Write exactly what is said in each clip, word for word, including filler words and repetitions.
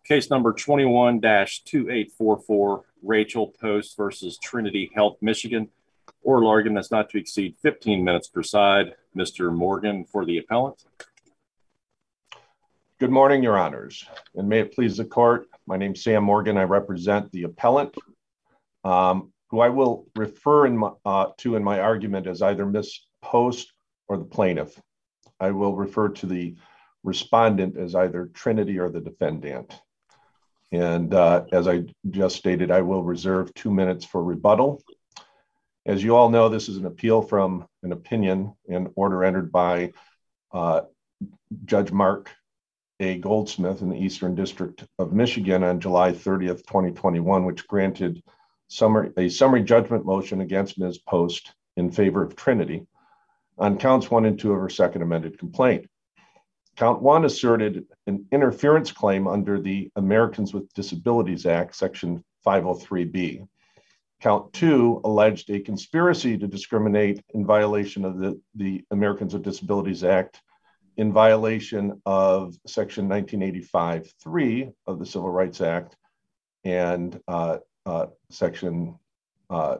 Case number twenty-one dash two eight four four, Rachel Post versus Trinity Health Michigan. Oral argument is not to exceed fifteen minutes per side. Mister Morgan for the appellant. Good morning, Your Honors, and may it please the court. My name is Sam Morgan. I represent the appellant, um, who I will refer in my, uh, to in my argument as either Miss Post or the plaintiff. I will refer to the respondent as either Trinity or the defendant. And uh, as I just stated, I will reserve two minutes for rebuttal. As you all know, this is an appeal from an opinion and order entered by uh, Judge Mark A. Goldsmith in the Eastern District of Michigan on July thirtieth, twenty twenty-one, which granted summary, a summary judgment motion against Miz Post in favor of Trinity on counts one and two of her second amended complaint. Count one asserted an interference claim under the Americans with Disabilities Act, Section five oh three B. Count two alleged a conspiracy to discriminate in violation of the, the Americans with Disabilities Act, in violation of Section nineteen eighty-five three of the Civil Rights Act and uh, uh, Section uh,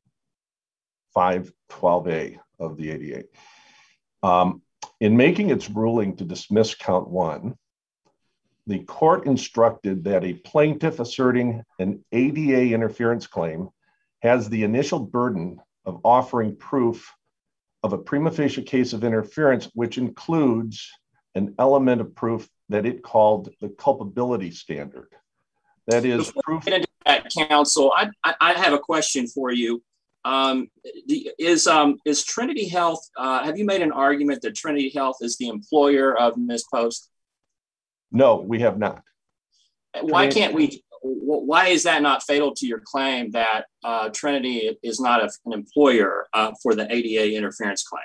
five twelve A of the A D A. Um, in making its ruling to dismiss count one, the court instructed that a plaintiff asserting an A D A interference claim has the initial burden of offering proof of a prima facie case of interference, which includes an element of proof that it called the culpability standard. That is Before proof. We get into that, counsel, I, I, I have a question for you. Um, the, is um, is Trinity Health, uh, have you made an argument that Trinity Health is the employer of Miz Post? No, we have not. Why Trinity, can't we, why is that not fatal to your claim that uh, Trinity is not a, an employer uh, for the A D A interference claim?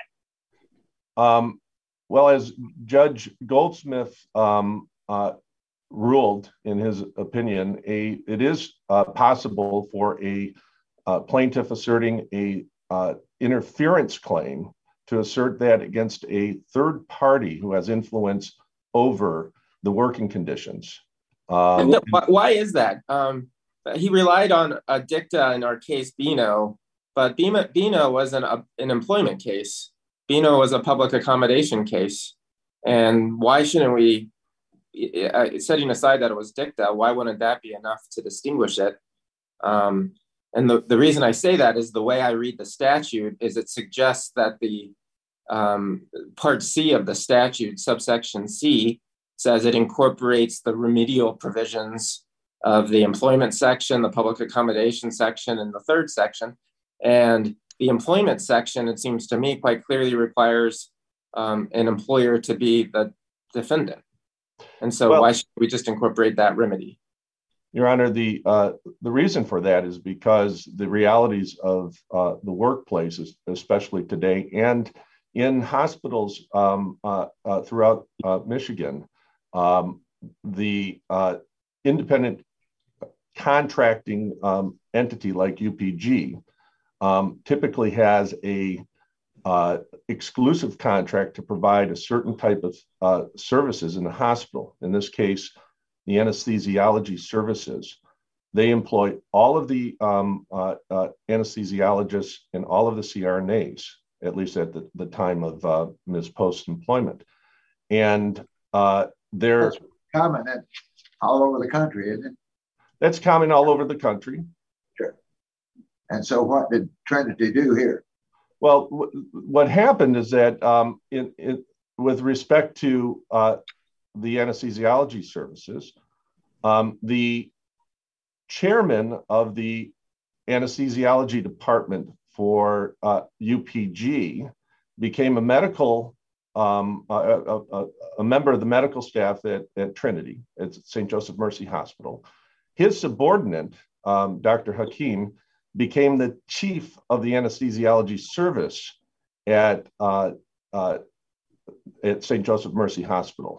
Um, well, as Judge Goldsmith um, uh, ruled in his opinion, a it is uh, possible for a uh, plaintiff asserting a uh, interference claim to assert that against a third party who has influence over the working conditions. Um, Why is that? Um, he relied on a dicta in our case, Bino, but Bino wasn't a, an employment case. Bino was a public accommodation case. And why shouldn't we, uh, setting aside that it was dicta, why wouldn't that be enough to distinguish it? Um, and the, the reason I say that is the way I read the statute is it suggests that the um, Part C of the statute, subsection C, says it incorporates the remedial provisions of the employment section, the public accommodation section, and the third section. And the employment section, it seems to me, quite clearly requires um, an employer to be the defendant. And so well, why should we just incorporate that remedy? Your Honor, the uh, the reason for that is because the realities of uh, the workplace, especially today, and in hospitals um, uh, uh, throughout uh, Michigan, Um, the uh, independent contracting um, entity like U P G um, typically has a uh, exclusive contract to provide a certain type of uh, services in the hospital. In this case, the anesthesiology services. They employ all of the um, uh, uh, anesthesiologists and all of the C R N As, at least at the, the time of uh, Miz Post's employment. And uh, They're That's common all over the country, isn't it? That's common all over the country. Sure. And so what did Trinity do here? Well, w- what happened is that um, in, in, with respect to uh, the anesthesiology services, um, the chairman of the anesthesiology department for uh, U P G became a medical Um, a, a, a member of the medical staff at, at Trinity, at Saint Joseph Mercy Hospital. His subordinate, um, Doctor Hakim, became the chief of the anesthesiology service at, uh, uh, at Saint Joseph Mercy Hospital.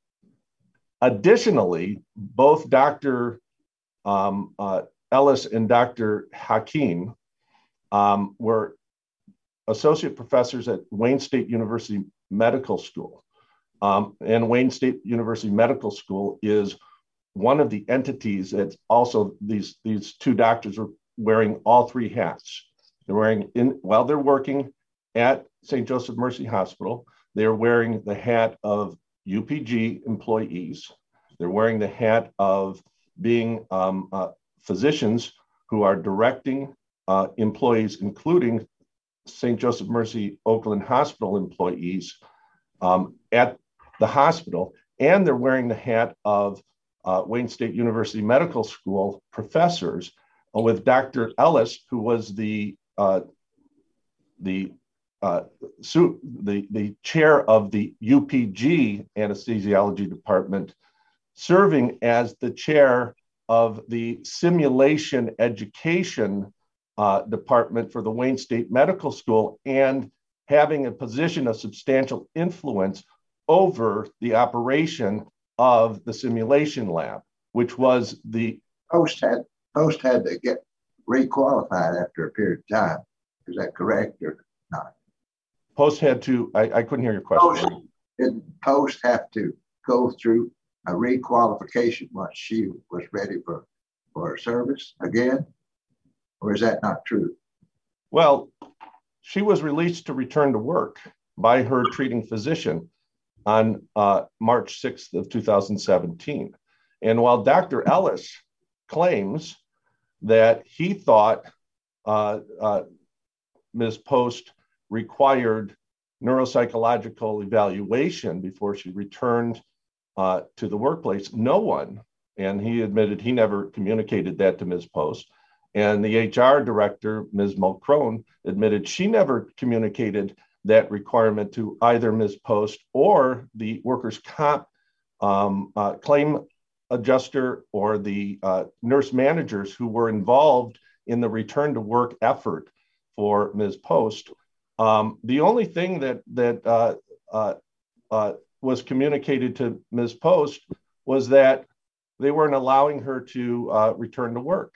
Additionally, both Doctor Um, uh, Ellis and Doctor Hakim um, were associate professors at Wayne State University Medical School. Um, and Wayne State University Medical School is one of the entities that's also these, these two doctors are wearing all three hats. They're wearing in while they're working at Saint Joseph Mercy Hospital, they're wearing the hat of U P G employees. They're wearing the hat of being um, uh, physicians who are directing uh, employees, including Saint Joseph Mercy Oakland Hospital employees um, at the hospital. And they're wearing the hat of uh, Wayne State University Medical School professors, uh, with Doctor Ellis, who was the uh, the uh, su- the the chair of the U P G anesthesiology department, serving as the chair of the simulation education uh, department for the Wayne State Medical School, and having a position of substantial influence over the operation of the simulation lab, which was the Post had Post had to get requalified after a period of time. Is that correct or not? Post had to. I, I couldn't hear your question. Post, didn't Post have to go through a requalification once she was ready for for service again, or is that not true? Well, she was released to return to work by her treating physician on uh, March sixth of two thousand seventeen. And while Doctor Ellis claims that he thought uh, uh, Miz Post required neuropsychological evaluation before she returned uh, to the workplace, no one, and he admitted he never communicated that to Miz Post. And the H R director, Miz Mulcrone, admitted she never communicated that requirement to either Miz Post or the workers' comp um, uh, claim adjuster or the uh, nurse managers who were involved in the return to work effort for Miz Post. Um, the only thing that that uh, uh, uh, was communicated to Miz Post was that they weren't allowing her to uh, return to work.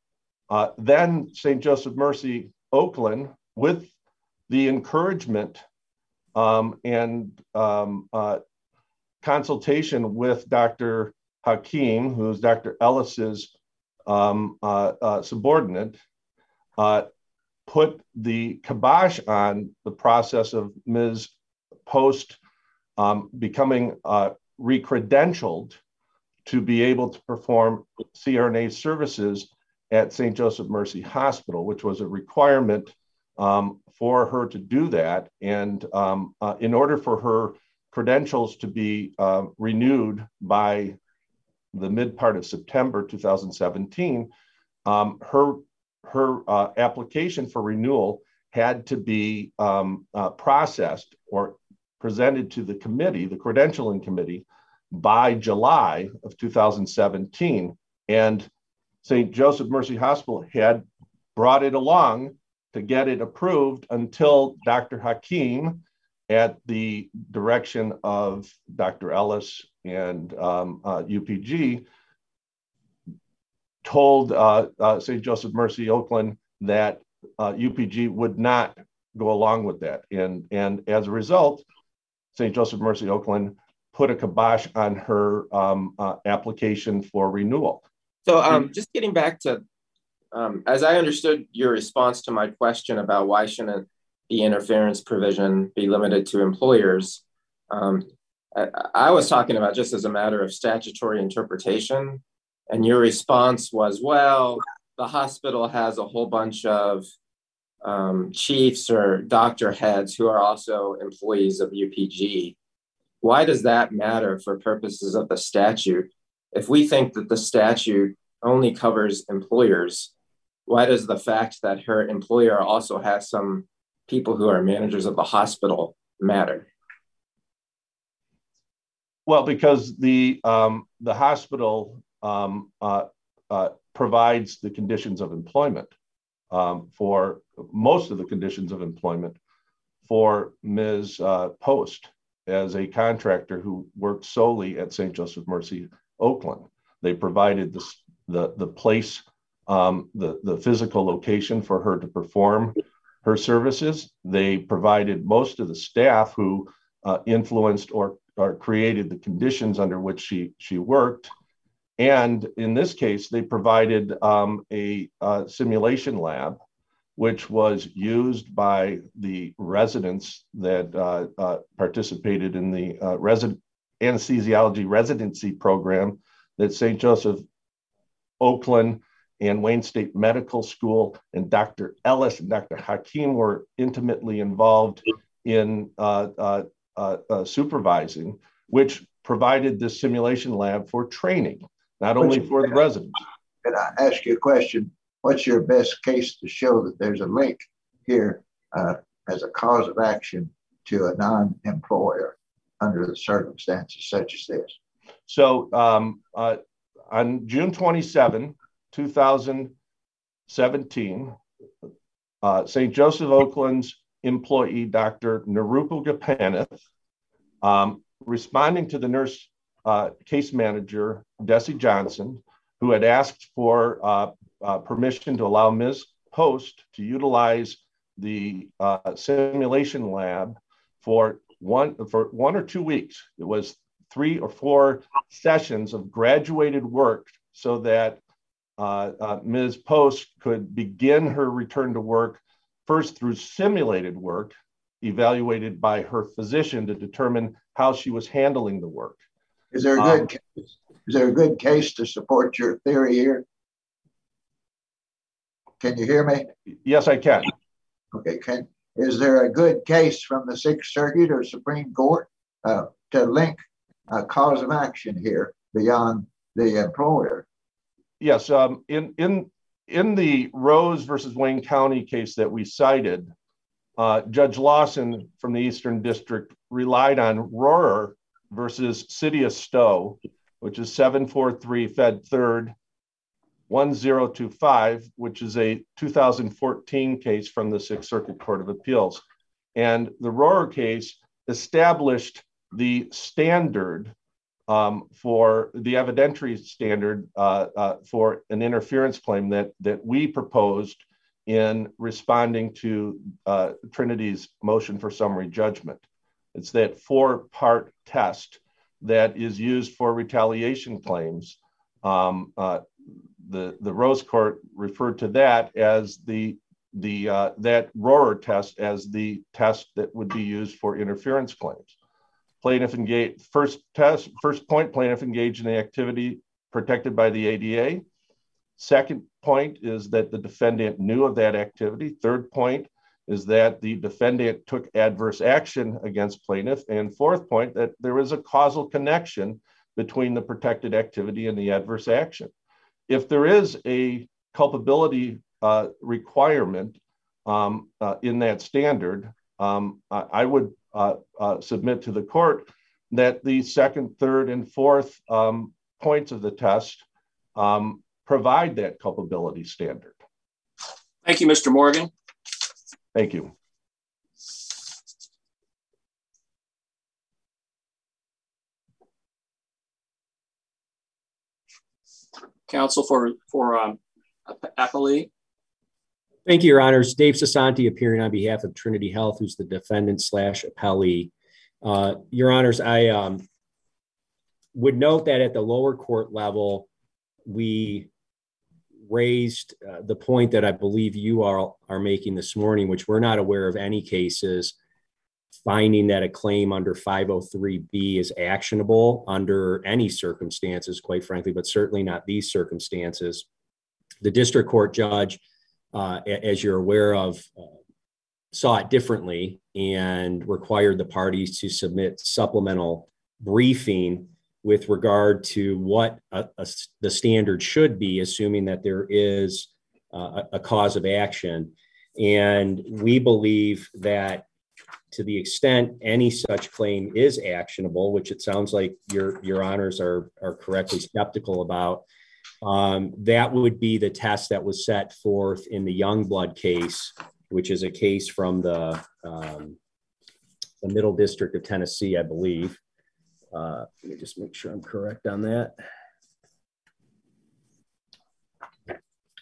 Uh, then Saint Joseph Mercy Oakland, with the encouragement um, and um, uh, consultation with Doctor Hakim, who's Doctor Ellis's um, uh, uh, subordinate, uh, put the kibosh on the process of Miz Post um, becoming uh, recredentialed to be able to perform C R N A services at Saint Joseph Mercy Hospital, which was a requirement um, for her to do that. And um, uh, in order for her credentials to be uh, renewed by the mid part of September two thousand seventeen, um, her her uh, application for renewal had to be um, uh, processed or presented to the committee, the credentialing committee, by July of two thousand seventeen. And Saint Joseph Mercy Hospital had brought it along to get it approved until Doctor Hakim, at the direction of Doctor Ellis and um, uh, U P G, told uh, uh, Saint Joseph Mercy Oakland that uh, U P G would not go along with that. And, and as a result, Saint Joseph Mercy Oakland put a kibosh on her um, uh, application for renewal. So um, just getting back to, um, as I understood your response to my question about why shouldn't the interference provision be limited to employers, um, I, I was talking about just as a matter of statutory interpretation. And your response was, well, the hospital has a whole bunch of um, chiefs or doctor heads who are also employees of U P G. Why does that matter for purposes of the statute? If we think that the statute only covers employers, why does the fact that her employer also has some people who are managers of the hospital matter? Well, because the um, the hospital um, uh, uh, provides the conditions of employment um, for most of the conditions of employment for Miz Uh, Post as a contractor who worked solely at Saint Joseph Mercy Oakland. They provided the the, the place, um, the, the physical location for her to perform her services. They provided most of the staff who uh, influenced or, or created the conditions under which she, she worked. And in this case, they provided um, a, a simulation lab, which was used by the residents that uh, uh, participated in the uh, resident anesthesiology residency program that Saint Joseph Oakland and Wayne State Medical School and Doctor Ellis and Doctor Hakim were intimately involved in uh, uh, uh, uh, supervising, which provided this simulation lab for training, not only for the residents. Can I ask you a question? What's your best case to show that there's a link here uh, as a cause of action to a non-employer under the circumstances such as this? So um, uh, on June twenty-seventh, two thousand seventeen, uh, Saint Joseph Oakland's employee, Doctor Nirupa Gopinath, um, responding to the nurse uh, case manager, Desi Johnson, who had asked for uh, uh, permission to allow Miz Post to utilize the uh, simulation lab for one for one or two weeks. It was three or four sessions of graduated work so that uh, uh, Miz Post could begin her return to work first through simulated work, evaluated by her physician to determine how she was handling the work. Is there a good Um, case? Is there a good case to support your theory here? Can you hear me? Yes, I can. Okay. Can is there a good case from the Sixth Circuit or Supreme Court uh, to link a cause of action here beyond the employer? Yes, um, in in in the Rose versus Wayne County case that we cited, uh, Judge Lawson from the Eastern District relied on Rohrer versus City of Stowe, which is seven forty-three Fed Third one zero two five, which is a two thousand fourteen case from the Sixth Circuit Court of Appeals. And the Rohrer case established the standard um, for the evidentiary standard uh, uh, for an interference claim that, that we proposed in responding to uh, Trinity's motion for summary judgment. It's that four-part test that is used for retaliation claims. Um, uh, the, the Rose Court referred to that as the, the uh, that Rohrer test as the test that would be used for interference claims. Plaintiff engaged, first test, first point, plaintiff engaged in the activity protected by the A D A. Second point is that the defendant knew of that activity. Third point is that the defendant took adverse action against plaintiff. And fourth point, that there is a causal connection between the protected activity and the adverse action. If there is a culpability uh, requirement um, uh, in that standard, um, I, I would uh, uh, submit to the court that the second, third, and fourth um, points of the test um, provide that culpability standard. Thank you, Mister Morgan. Thank you. Counsel for, for um, appellee. Thank you, Your Honors. Dave Sasanti appearing on behalf of Trinity Health, who's the defendant slash appellee. Uh, Your Honors, I um, would note that at the lower court level, we raised uh, the point that I believe you are, are making this morning, which we're not aware of any cases finding that a claim under five oh three B is actionable under any circumstances, quite frankly, but certainly not these circumstances. The district court judge, uh, as you're aware of, uh, saw it differently and required the parties to submit supplemental briefing with regard to what a, a, the standard should be, assuming that there is uh, a, a cause of action. And we believe that to the extent any such claim is actionable, which it sounds like your, your honors are, are correctly skeptical about, um, that would be the test that was set forth in the Youngblood case, which is a case from the, um, the Middle District of Tennessee, I believe. Uh, let me just make sure I'm correct on that.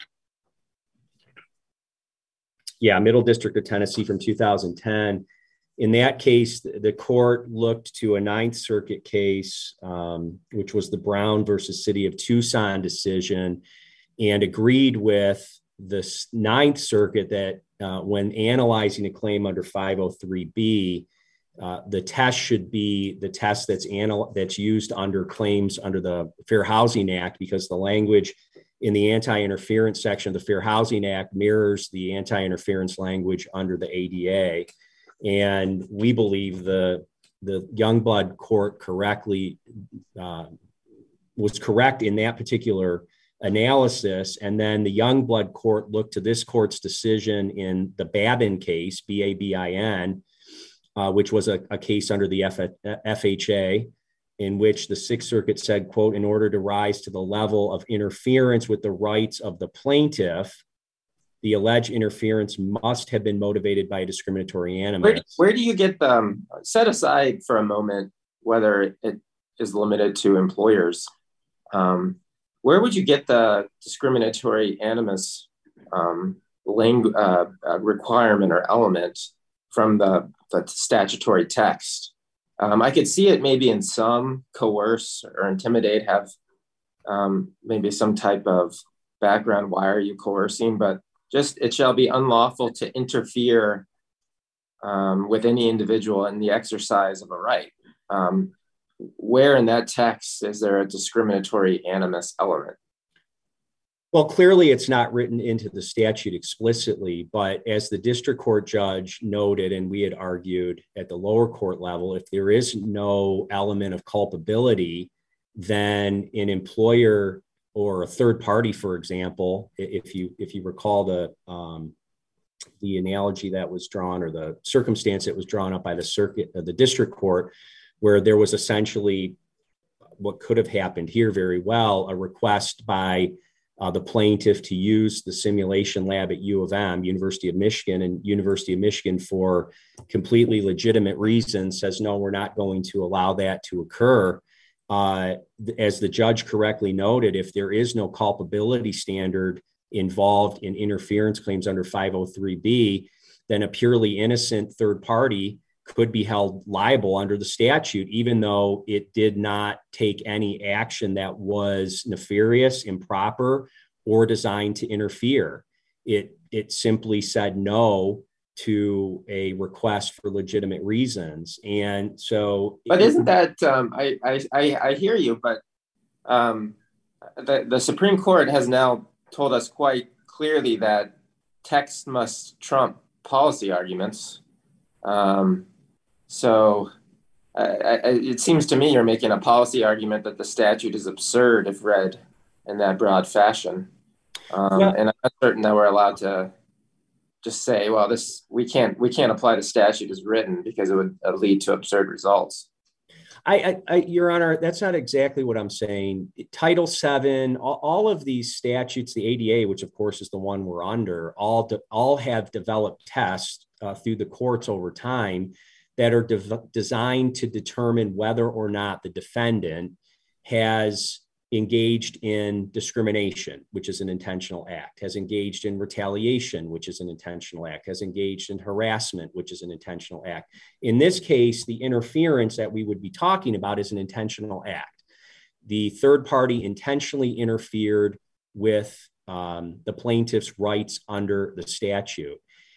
Yeah, Middle District of Tennessee from two thousand ten. In that case, the court looked to a Ninth Circuit case, um, which was the Brown versus City of Tucson decision, and agreed with the Ninth Circuit that uh, when analyzing a claim under five oh three B, uh, the test should be the test that's anal- that's used under claims under the Fair Housing Act, because the language in the anti-interference section of the Fair Housing Act mirrors the anti-interference language under the A D A. And we believe the, the Youngblood court correctly uh, was correct in that particular analysis. And then the Youngblood court looked to this court's decision in the Babin case, B A B I N, uh, which was a, a case under the F- FHA, in which the Sixth Circuit said, quote, in order to rise to the level of interference with the rights of the plaintiff, the alleged interference must have been motivated by a discriminatory animus. Where, where do you get the, um, set aside for a moment whether it is limited to employers, um, where would you get the discriminatory animus um, langu- uh, uh, requirement or element from the, the statutory text? Um, I could see it maybe in some coerce or intimidate, have um, maybe some type of background, why are you coercing? But just, it shall be unlawful to interfere um, with any individual in the exercise of a right. Um, where in that text is there a discriminatory animus element? Well, clearly it's not written into the statute explicitly, but as the district court judge noted, and we had argued at the lower court level, if there is no element of culpability, then an employer or a third party, for example, if you if you recall the um, the analogy that was drawn, or the circumstance that was drawn up by the circuit, uh, the district court, where there was essentially what could have happened here very well, a request by uh, the plaintiff to use the simulation lab at U of M, University of Michigan, and University of Michigan, for completely legitimate reasons, says, no, we're not going to allow that to occur. Uh, as the judge correctly noted, if there is no culpability standard involved in interference claims under five oh three B, then a purely innocent third party could be held liable under the statute, even though it did not take any action that was nefarious, improper, or designed to interfere. It, it simply said no to a request for legitimate reasons. And so, but isn't that, um, I, I, I hear you, but um, the, the Supreme Court has now told us quite clearly that text must trump policy arguments. Um, so I, I, it seems to me you're making a policy argument that the statute is absurd if read in that broad fashion. Um, yeah. And I'm not certain that we're allowed to just say, well, this, we can't, we can't apply the statute as written because it would uh, lead to absurd results. I, I, I, Your Honor, that's not exactly what I'm saying. Title seven, all, all of these statutes, the A D A, which of course is the one we're under, all, de, all have developed tests uh, through the courts over time that are de- designed to determine whether or not the defendant has engaged in discrimination, which is an intentional act, has engaged in retaliation, which is an intentional act, has engaged in harassment, which is an intentional act. In this case, the interference that we would be talking about is an intentional act. The third party intentionally interfered with um, the plaintiff's rights under the statute.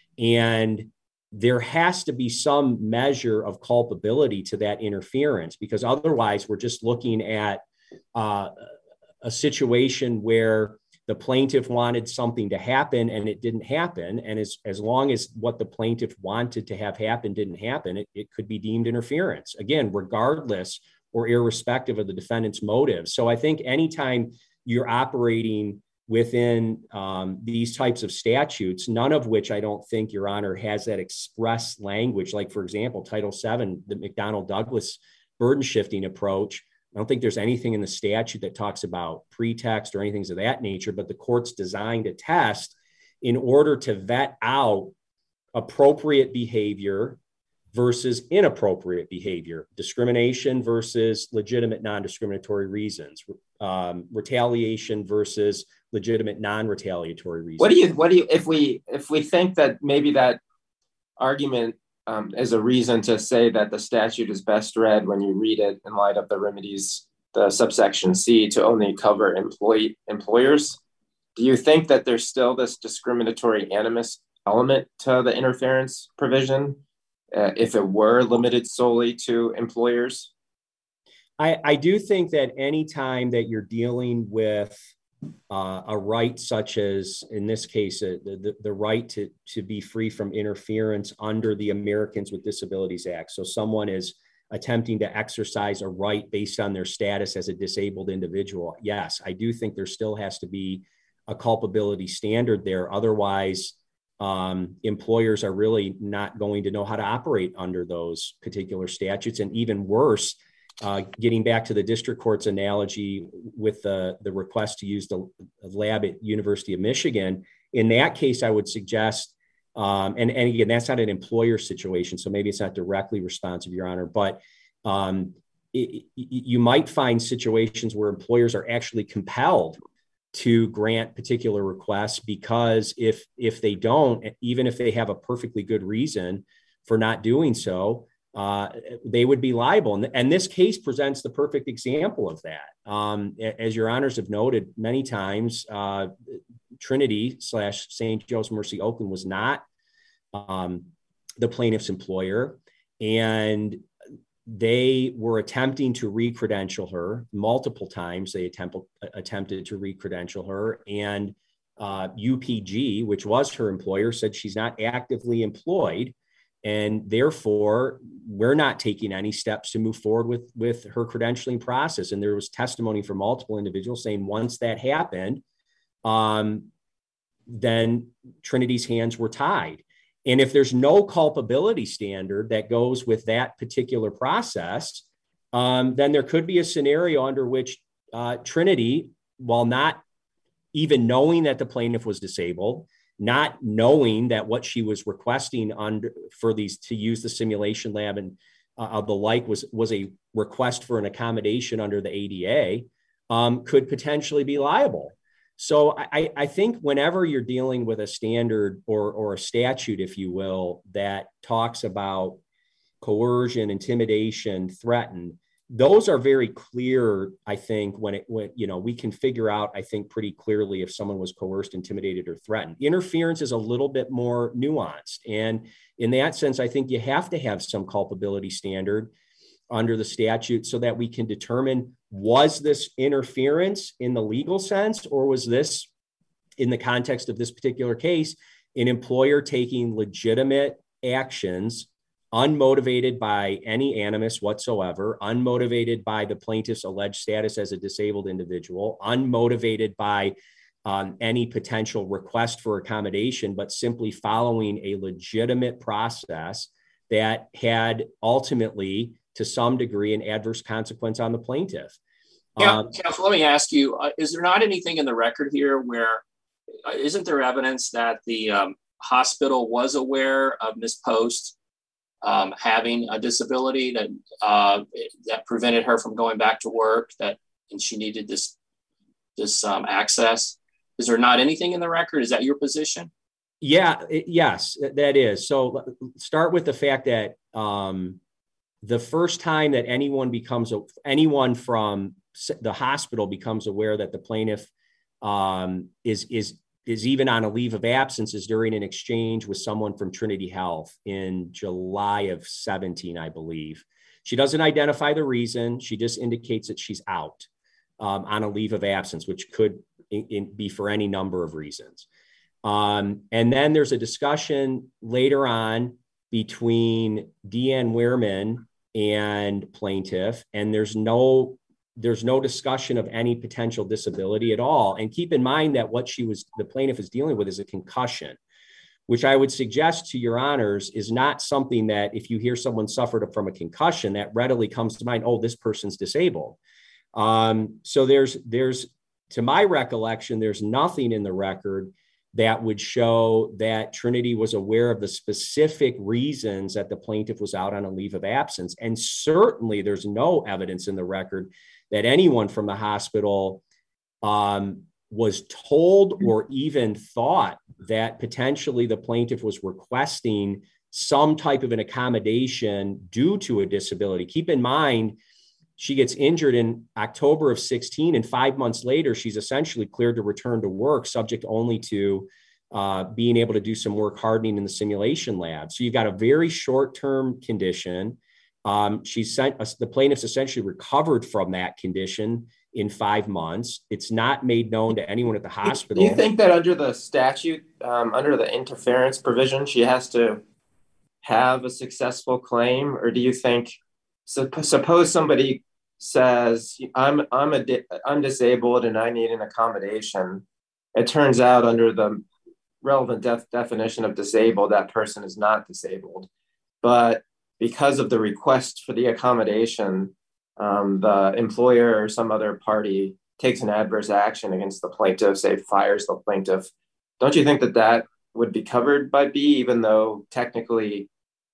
And there has to be some measure of culpability to that interference, because otherwise we're just looking at Uh, a situation where the plaintiff wanted something to happen and it didn't happen. And as, as long as what the plaintiff wanted to have happen didn't happen, it, it could be deemed interference, again, regardless or irrespective of the defendant's motive. So I think anytime you're operating within um, these types of statutes, none of which I don't think, Your Honor, has that express language, like, for example, Title seven, the McDonnell Douglas burden shifting approach. I don't think there's anything in the statute that talks about pretext or anything of that nature, but the court's designed a test in order to vet out appropriate behavior versus inappropriate behavior, discrimination versus legitimate non-discriminatory reasons, um, retaliation versus legitimate non-retaliatory reasons. What do you, what do you, if we, if we think that maybe that argument um, is a reason to say that the statute is best read when you read it in light of the remedies, the subsection C, to only cover employee employers. Do you think that there's still this discriminatory animus element to the interference provision uh, if it were limited solely to employers? I, I do think that any time that you're dealing with uh, a right such as, in this case, uh, the, the right to, to be free from interference under the Americans with Disabilities Act. So someone is attempting to exercise a right based on their status as a disabled individual. Yes, I do think there still has to be a culpability standard there. Otherwise, um, employers are really not going to know how to operate under those particular statutes. And even worse, uh, getting back to the district court's analogy with the, the request to use the lab at University of Michigan, in that case, I would suggest, um, and, and again, that's not an employer situation, so maybe it's not directly responsive, Your Honor, but um, it, you might find situations where employers are actually compelled to grant particular requests, because if if they don't, even if they have a perfectly good reason for not doing so, uh, they would be liable. And, and this case presents the perfect example of that. Um, as Your Honors have noted many times, uh, Trinity slash Saint Joe's Mercy Oakland was not um, the plaintiff's employer, and they were attempting to re-credential her multiple times. They attempt, attempted to re-credential her, and uh, U P G, which was her employer, said she's not actively employed, and therefore we're not taking any steps to move forward with, with her credentialing process. And there was testimony from multiple individuals saying once that happened, um, then Trinity's hands were tied. And if there's no culpability standard that goes with that particular process, um, then there could be a scenario under which uh, Trinity, while not even knowing that the plaintiff was disabled, not knowing that what she was requesting under for these to use the simulation lab and uh, the like was was a request for an accommodation under the A D A, um, could potentially be liable. So I, I think whenever you're dealing with a standard or, or a statute, if you will, that talks about coercion, intimidation, threaten, those are very clear. I think when it, when, you know, we can figure out, I think pretty clearly if someone was coerced, intimidated, or threatened. Interference is a little bit more nuanced. And in that sense, I think you have to have some culpability standard under the statute so that we can determine, was this interference in the legal sense, or was this, in the context of this particular case, an employer taking legitimate actions unmotivated by any animus whatsoever, unmotivated by the plaintiff's alleged status as a disabled individual, unmotivated by um, any potential request for accommodation, but simply following a legitimate process that had ultimately, to some degree, an adverse consequence on the plaintiff. Yeah, um, Counsel, let me ask you, uh, is there not anything in the record here where, uh, isn't there evidence that the um, hospital was aware of Miz Post um, having a disability that uh, that prevented her from going back to work, that and she needed this, this um, access? Is there not anything in the record? Is that your position? Yeah, it, yes, that is. So start with the fact that um, the first time that anyone becomes, anyone from the hospital becomes aware that the plaintiff um, is, is, is even on a leave of absence is during an exchange with someone from Trinity Health in July of seventeen, I believe. She doesn't identify the reason. She just indicates that she's out um, on a leave of absence, which could in, in, be for any number of reasons. Um, and then there's a discussion later on between Deanne Wehrman and plaintiff, and there's no there's no discussion of any potential disability at all. And keep in mind that what she was, the plaintiff is dealing with is a concussion, which I would suggest to Your Honors is not something that if you hear someone suffered from a concussion, that readily comes to mind, oh, this person's disabled. Um, so there's, there's, to my recollection, there's nothing in the record that would show that Trinity was aware of the specific reasons that the plaintiff was out on a leave of absence. And certainly there's no evidence in the record that anyone from the hospital um, was told or even thought that potentially the plaintiff was requesting some type of an accommodation due to a disability. Keep in mind, she gets injured in October of sixteen, and five months later, she's essentially cleared to return to work, subject only to uh, being able to do some work hardening in the simulation lab. So you've got a very short-term condition. Um, she's sent, uh, the plaintiff's essentially recovered from that condition in five months. It's not made known to anyone at the hospital. Do you think that under the statute, um, under the interference provision, she has to have a successful claim, or do you think, so, suppose somebody says, I'm I'm a I'm disabled and I need an accommodation. It turns out under the relevant def- definition of disabled, that person is not disabled. But because of the request for the accommodation, um, the employer or some other party takes an adverse action against the plaintiff, say fires the plaintiff. Don't you think that that would be covered by B, even though technically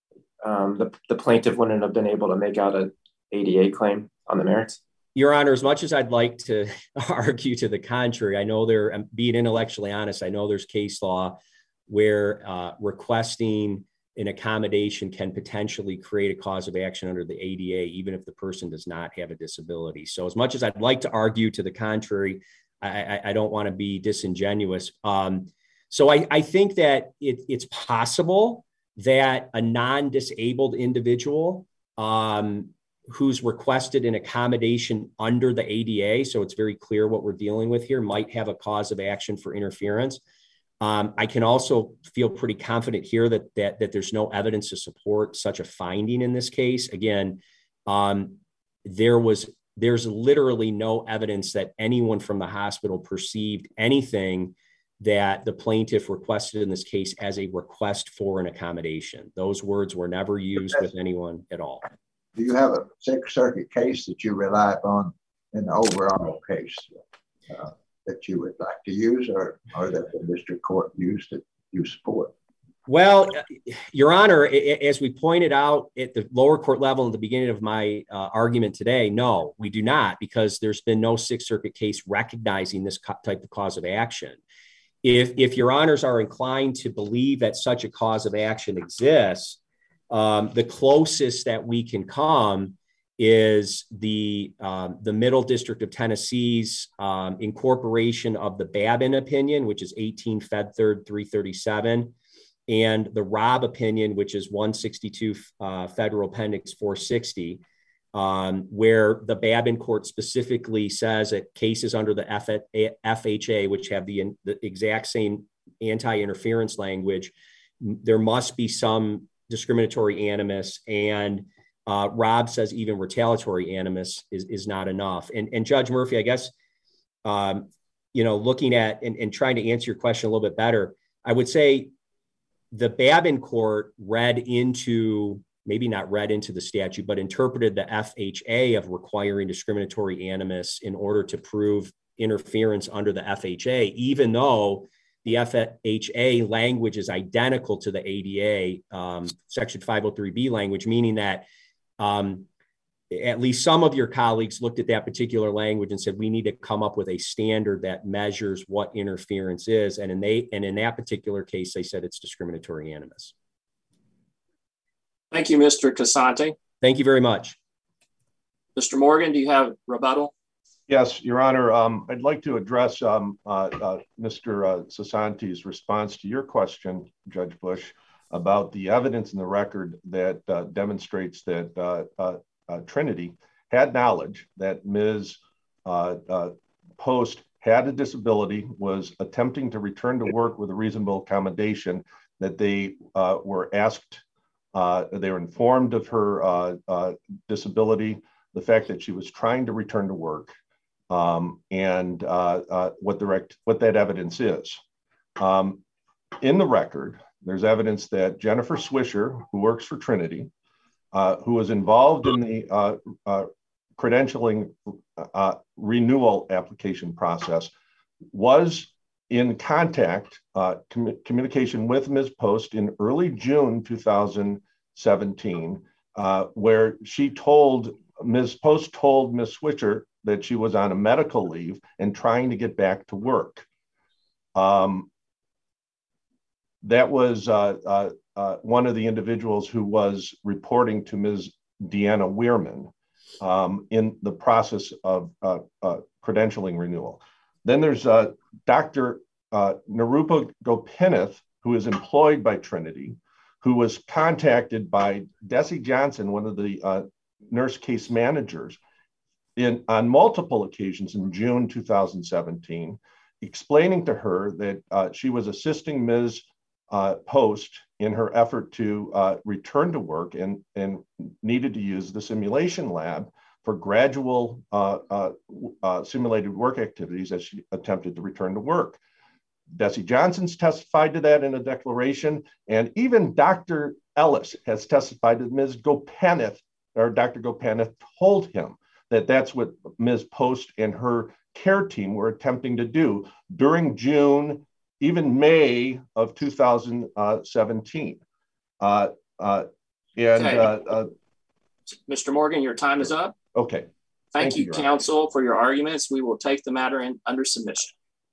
um, the, the plaintiff wouldn't have been able to make out an A D A claim on the merits? Your Honor, as much as I'd like to argue to the contrary, I know there, being intellectually honest, I know there's case law where uh, requesting an accommodation can potentially create a cause of action under the A D A, even if the person does not have a disability. So as much as I'd like to argue to the contrary, I, I, I don't want to be disingenuous. Um, so I, I think that it, it's possible that a non-disabled individual um, who's requested an accommodation under the A D A, so it's very clear what we're dealing with here, might have a cause of action for interference. Um, I can also feel pretty confident here that, that, that there's no evidence to support such a finding in this case. Again, um, there was, there's literally no evidence that anyone from the hospital perceived anything that the plaintiff requested in this case as a request for an accommodation. Those words were never used with anyone at all. Do you have a Sixth Circuit case that you rely upon in the overall case uh, that you would like to use, or, or that the district court used that you support? Well, Your Honor, as we pointed out at the lower court level at the beginning of my uh, argument today, no, we do not, because there's been no Sixth Circuit case recognizing this type of cause of action. If, if Your Honors are inclined to believe that such a cause of action exists, Um, the closest that we can come is the, um, the Middle District of Tennessee's um, incorporation of the Babin opinion, which is eighteen Fed Third three thirty-seven, and the Robb opinion, which is one sixty-two uh, Federal Appendix four sixty, um, where the Babin court specifically says that cases under the F H A, which have the, the exact same anti-interference language, there must be some discriminatory animus, and uh, Robb says even retaliatory animus is, is not enough. And, and Judge Murphy, I guess, um, you know, looking at and, and trying to answer your question a little bit better, I would say the Babin court read into, maybe not read into the statute, but interpreted the F H A of requiring discriminatory animus in order to prove interference under the F H A, even though the F H A language is identical to the A D A, um, Section five oh three B language, meaning that um, at least some of your colleagues looked at that particular language and said, we need to come up with a standard that measures what interference is. And in, they, and in that particular case, they said it's discriminatory animus. Thank you, Mister Casante. Thank you very much. Mister Morgan, do you have rebuttal? Yes, Your Honor. Um, I'd like to address um, uh, uh, Mister Uh, Sasanti's response to your question, Judge Bush, about the evidence in the record that uh, demonstrates that uh, uh, uh, Trinity had knowledge that Miz Uh, uh, Post had a disability, was attempting to return to work with a reasonable accommodation, that they uh, were asked, uh, they were informed of her uh, uh, disability, the fact that she was trying to return to work. Um, and uh, uh, what the rect- what that evidence is. Um, in the record, there's evidence that Jennifer Swisher, who works for Trinity, uh, who was involved in the uh, uh, credentialing uh, renewal application process, was in contact, uh, com- communication with Miz Post in early June two thousand seventeen, uh, where she told, Miz Post told Miz Swisher that she was on a medical leave and trying to get back to work. Um, that was uh, uh, uh, one of the individuals who was reporting to Miz Deanna Weirman um, in the process of uh, uh, credentialing renewal. Then there's uh, Doctor Uh, Nirupa Gopinath, who is employed by Trinity, who was contacted by Desi Johnson, one of the uh, nurse case managers, in on multiple occasions in June two thousand seventeen, explaining to her that uh, she was assisting Miz Uh, Post in her effort to uh, return to work and, and needed to use the simulation lab for gradual uh, uh, uh, simulated work activities as she attempted to return to work. Desi Johnson's testified to that in a declaration, and even Doctor Ellis has testified that Miz Gopinath, or Doctor Gopinath, told him that that's what Miz Post and her care team were attempting to do during June, even May of two thousand seventeen. Uh, uh, and okay. uh, uh, Mister Morgan, your time is up. Okay. Thank, Thank you, you counsel, for your arguments. We will take the matter in under submission.